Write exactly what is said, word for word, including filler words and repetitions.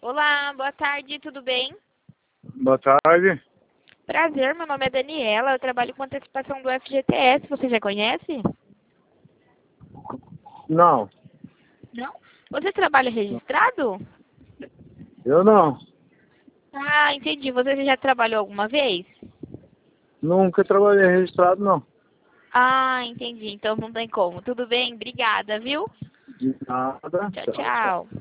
Olá, boa tarde, tudo bem? Boa tarde. Prazer, meu nome é Daniela, eu trabalho com antecipação do F G T S, você já conhece? Não, Não? Você trabalha registrado? eu não. Ah, entendi. Você já trabalhou alguma vez? Nunca trabalhei registrado, não. Ah, entendi. Então não tem como. Tudo bem? Obrigada, viu? De nada. Tchau, Tchau, tchau. tchau.